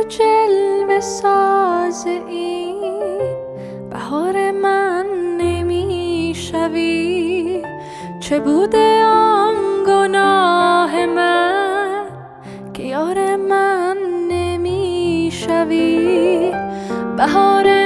جلوه ساز این بهار من نمیشوی؟ چه بوده آن گناه من که یار من نمیشوی؟ بهار